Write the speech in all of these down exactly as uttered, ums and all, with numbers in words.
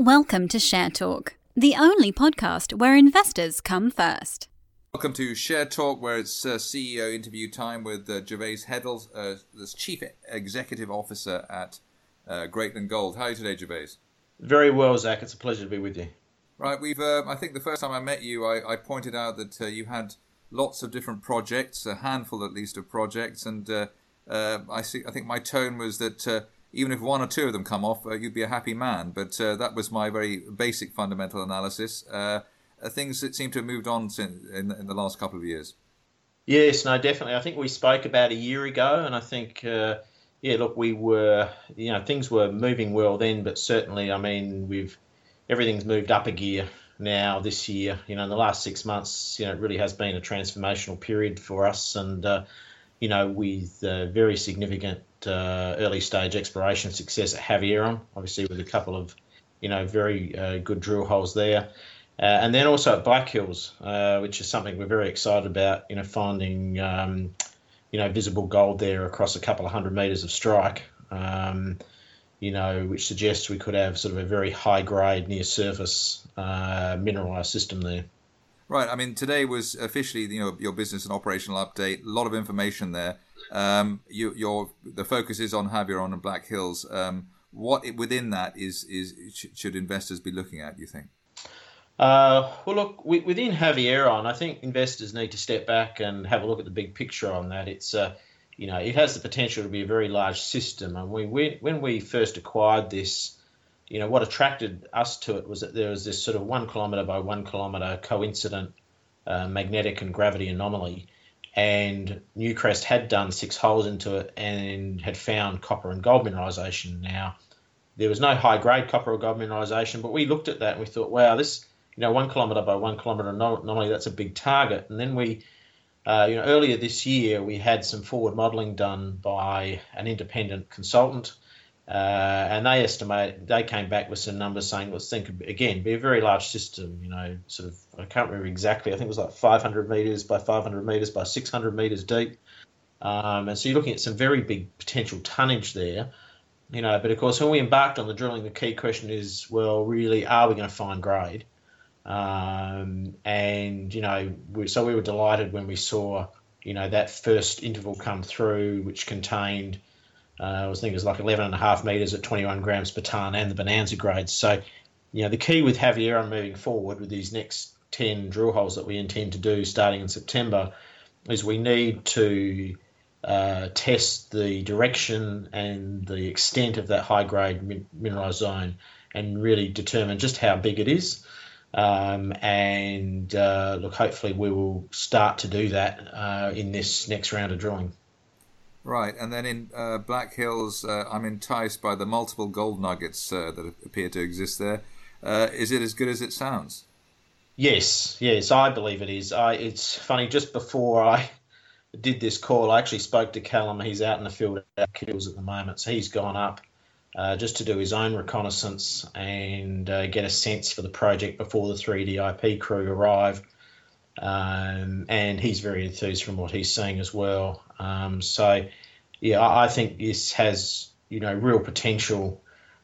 Welcome to Share Talk, the only podcast where investors come first. Welcome to Share Talk, where it's uh, C E O interview time with uh, Gervais Heddle, uh, the Chief Executive Officer at uh, Greatland Gold. How are you today, Gervais? Very well, Zach. It's a pleasure to be with you. Right, we've. Uh, I think the first time I met you, I, I pointed out that uh, you had lots of different projects, a handful at least of projects, and uh, uh, I see. I think my tone was that uh, even if one or two of them come off, uh, you'd be a happy man. But uh, that was my very basic fundamental analysis. Uh, uh, things that seem to have moved on since, in, in the last couple of years. Yes, no, definitely. I think we spoke about a year ago, and I think, uh, yeah, look, we were, you know, things were moving well then, but certainly, I mean, we've everything's moved up a gear now this year. You know, in the last six months, you know, it really has been a transformational period for us, and uh, you know, with uh, very significant uh, early stage exploration success at Havieron, obviously with a couple of, you know, very uh, good drill holes there. Uh, and then also at Black Hills, uh, which is something we're very excited about, you know, finding, um, you know, visible gold there across a couple of hundred metres of strike, um, you know, which suggests we could have sort of a very high grade near surface uh, mineralised system there. Right. I mean, today was officially, you know, your business and operational update. A lot of information there. Um, you, your the focus is on Havieron and Black Hills. Um, what within that is is should investors be looking at, you think? Uh, well, look, we, within Havieron, I think investors need to step back and have a look at the big picture on that. It's, uh, you know, it has the potential to be a very large system. And we, we when we first acquired this, you know, what attracted us to it was that there was this sort of one kilometre by one kilometre coincident uh, magnetic and gravity anomaly. And Newcrest had done six holes into it and had found copper and gold mineralisation. Now, there was no high-grade copper or gold mineralisation, but we looked at that and we thought, wow, this, you know, one kilometre by one kilometre anomaly, that's a big target. And then we, uh, you know, earlier this year, we had some forward modelling done by an independent consultant, uh, and they estimate, they came back with some numbers saying, let's think, again, be a very large system, you know, sort of, I can't remember exactly, I think it was like five hundred metres by five hundred metres by six hundred metres deep. Um, and so you're looking at some very big potential tonnage there. You know, but of course, when we embarked on the drilling, the key question is, well, really, are we going to find grade? Um, and, you know, we, so we were delighted when we saw, you know, that first interval come through, which contained, uh, I was thinking it was like eleven and a half metres at twenty-one grams per tonne and the bonanza grades. So, you know, the key with Havieron moving forward with these next ten drill holes that we intend to do starting in September is we need to Uh, test the direction and the extent of that high-grade min- mineralised zone and really determine just how big it is. Um, and uh, look, hopefully we will start to do that uh, in this next round of drilling. Right, and then in uh, Black Hills, uh, I'm enticed by the multiple gold nuggets uh, that appear to exist there. Uh, is it as good as it sounds? Yes, yes, I believe it is. I, it's funny, just before I did this call, I actually spoke to Callum. He's out in the field at Black Hills at the moment, so he's gone up uh, just to do his own reconnaissance and uh, get a sense for the project before the three D I P crew arrive. Um, and he's very enthused from what he's seeing as well. Um, so, yeah, I, I think this has, you know, real potential,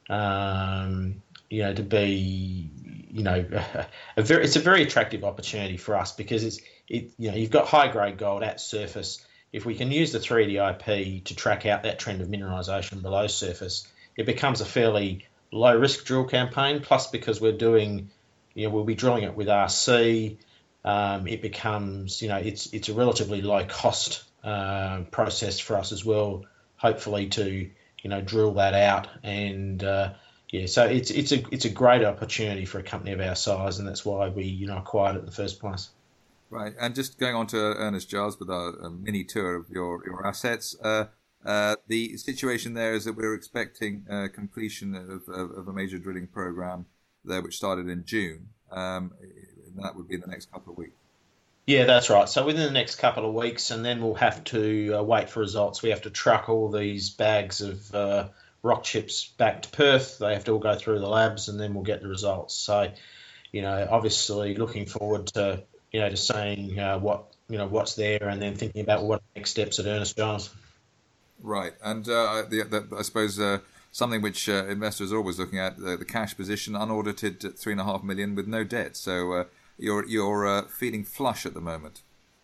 um, you know, to be, you know, a very, it's a very attractive opportunity for us because it's, it, you know, you've got high grade gold at surface. If we can use the three D I P to track out that trend of mineralisation below surface, it becomes a fairly low risk drill campaign. Plus, because we're doing, you know, we'll be drilling it with R C. Um, it becomes, you know, it's it's a relatively low cost uh, process for us as well. Hopefully, to you know drill that out and. Uh, Yeah, so it's it's a it's a great opportunity for a company of our size, and that's why we you know acquired it in the first place. Right, and just going on to Ernest Giles with a, a mini tour of your your assets. Uh, uh, the situation there is that we're expecting uh, completion of, of, of a major drilling program there, which started in June. Um, and that would be in the next couple of weeks. Yeah, that's right. So within the next couple of weeks, and then we'll have to uh, wait for results. We have to truck all these bags of uh, rock chips back to Perth. They have to all go through the labs, and then we'll get the results. So, you know, obviously looking forward to, you know, to seeing uh, what, you know, what's there, and then thinking about what next steps at Ernest Giles. Right, and uh, the, the, I suppose uh, something which uh, investors are always looking at, the, the cash position, unaudited at three and a half million with no debt. So uh, you're you're uh, feeling flush at the moment.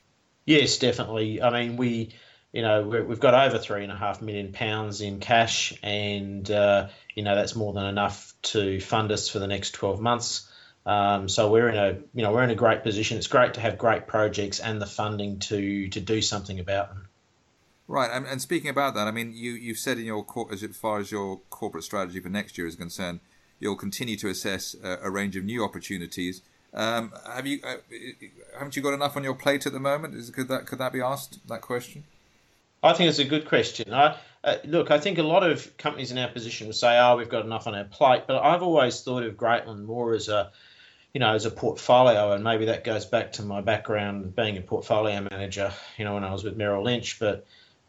Yes, definitely. I mean, we, you know, we've got over three and a half million pounds in cash, and uh, you know that's more than enough to fund us for the next twelve months. Um, so we're in a, you know, we're in a great position. It's great to have great projects and the funding to to do something about them. Right, and, and speaking about that, I mean, you you've said in your as far as your corporate strategy for next year is concerned, you'll continue to assess a, a range of new opportunities. Um, have you uh, haven't you got enough on your plate at the moment? Is could that could that be asked, that question? I think it's a good question. I, uh, look, I think a lot of companies in our position will say, "Oh, we've got enough on our plate," but I've always thought of Greatland more as a, you know, as a portfolio, and maybe that goes back to my background being a portfolio manager, you know, when I was with Merrill Lynch. But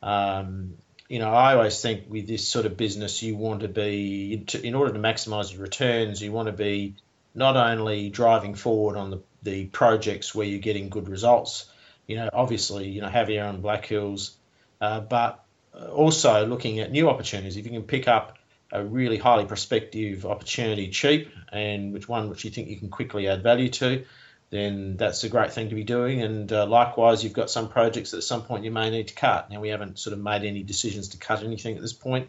um, you know, I always think with this sort of business, you want to be, in order to maximise your returns, you want to be not only driving forward on the, the projects where you're getting good results, you know, obviously, you know, Javier and Black Hills, uh, but also looking at new opportunities. If you can pick up a really highly prospective opportunity cheap, and which one which you think you can quickly add value to, then that's a great thing to be doing. And uh, likewise, you've got some projects that at some point you may need to cut. Now, we haven't sort of made any decisions to cut anything at this point.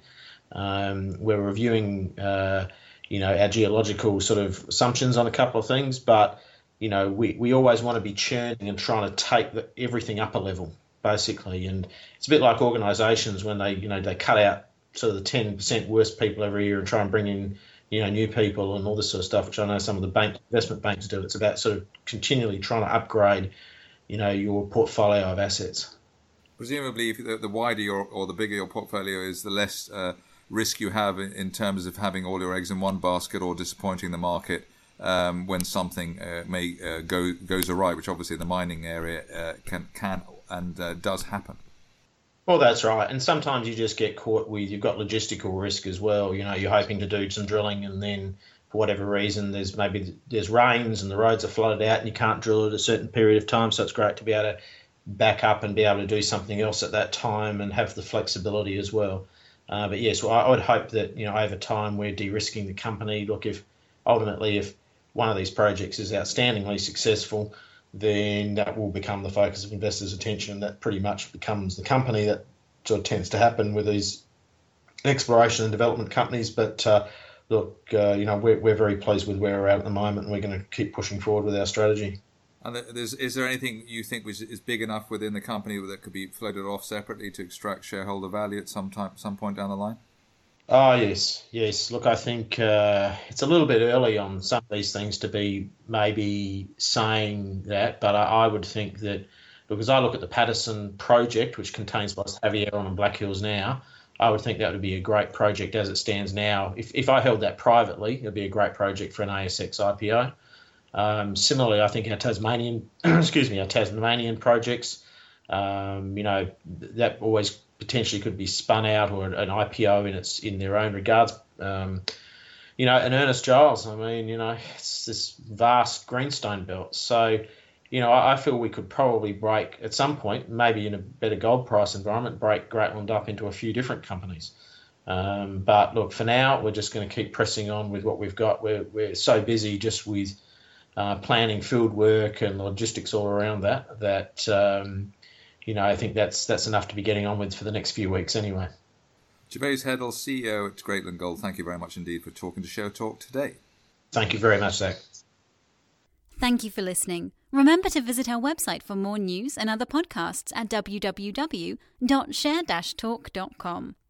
Um, we're reviewing uh, you know, our geological sort of assumptions on a couple of things, but, you know, we, we always want to be churning and trying to take the, everything up a level, basically. And it's a bit like organisations when they, you know, they cut out sort of the ten percent worst people every year and try and bring in, you know, new people and all this sort of stuff, which I know some of the bank investment banks do. It's about sort of continually trying to upgrade, you know, your portfolio of assets. Presumably, if the, the wider your or the bigger your portfolio is, the less uh, risk you have in, in terms of having all your eggs in one basket or disappointing the market um, when something uh, may uh, go goes awry, which obviously in the mining area uh, can can and uh, does happen. Well, that's right. And sometimes you just get caught with, you've got logistical risk as well. You know, you're hoping to do some drilling and then for whatever reason, there's maybe there's rains and the roads are flooded out and you can't drill at a certain period of time. So it's great to be able to back up and be able to do something else at that time and have the flexibility as well. Uh, but yes, well, I would hope that, you know, over time we're de-risking the company. Look, if ultimately if one of these projects is outstandingly successful, then that will become the focus of investors' attention, and that pretty much becomes the company. That sort of tends to happen with these exploration and development companies. But uh, look, uh, you know, we're, we're very pleased with where we're at at the moment, and we're going to keep pushing forward with our strategy. And there's, is there anything you think was, is big enough within the company that could be floated off separately to extract shareholder value at some time, some point down the line? Oh, yes, yes. Look, I think uh, it's a little bit early on some of these things to be maybe saying that, but I, I would think that, because I look at the Patterson project, which contains both Javier and Black Hills now, I would think that would be a great project as it stands now. If, if I held that privately, it would be a great project for an A S X I P O. Um, similarly, I think our Tasmanian, excuse me, our Tasmanian projects, um, you know, that always potentially could be spun out or an I P O in its in their own regards. Um, you know, and Ernest Giles, I mean, you know, it's this vast greenstone belt. So, you know, I, I feel we could probably break at some point, maybe in a better gold price environment, break Greatland up into a few different companies. Um, but look, for now, we're just going to keep pressing on with what we've got. We're we're so busy just with uh, planning field work and logistics all around that that. Um, You know, I think that's that's enough to be getting on with for the next few weeks anyway. Gervase Heddle, C E O at Greatland Gold, thank you very much indeed for talking to Show Talk today. Thank you very much, Zach. Thank you for listening. Remember to visit our website for more news and other podcasts at w w w dot share dash talk dot com.